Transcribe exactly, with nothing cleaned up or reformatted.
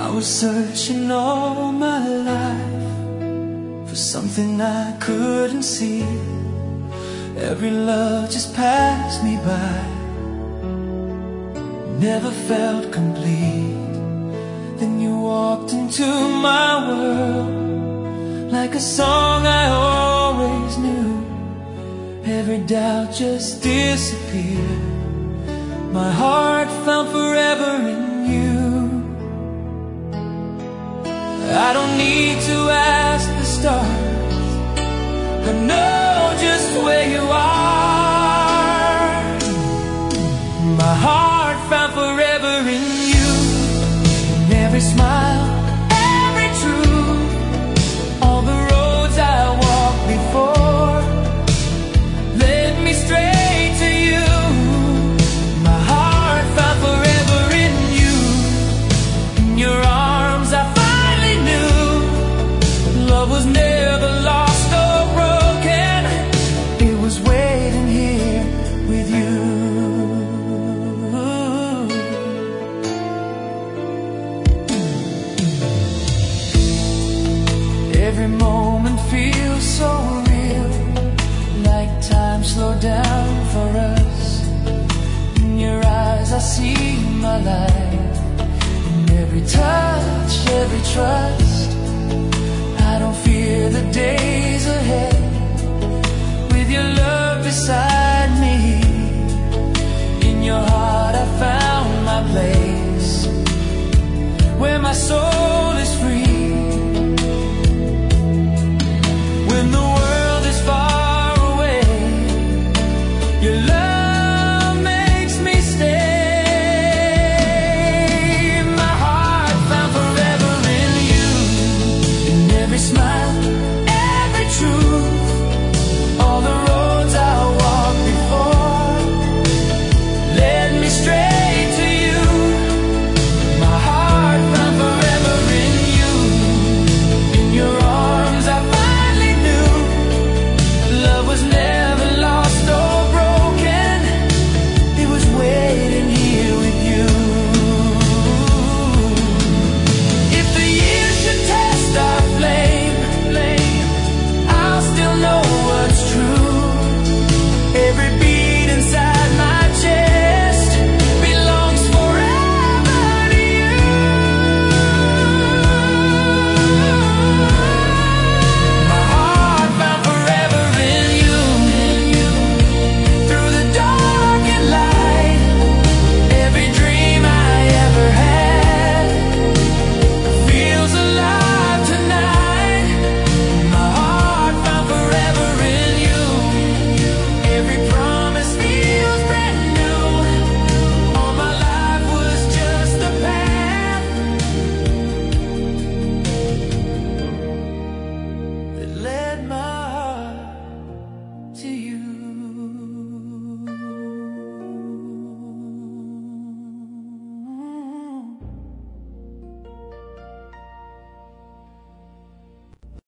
I was searching all my life for something I couldn't see. Every love just passed me by, never felt complete. Then you walked into my world like a song I always knew. Every doubt just disappeared. My heart found forever in you. I don't need to ask the stars, I know just where you are. My heart found forever in you. In every smile, every truth, all the roads I walked before led me straight to you. My heart found forever in you. In your arms I finally knew love was never lost or broken. It was waiting here with you. Every moment feels so real, like time slowed down for us. In your eyes I see my life. In every touch, every trust, I don't fear the days ahead. With your love beside me, in your heart I found my place, where my soul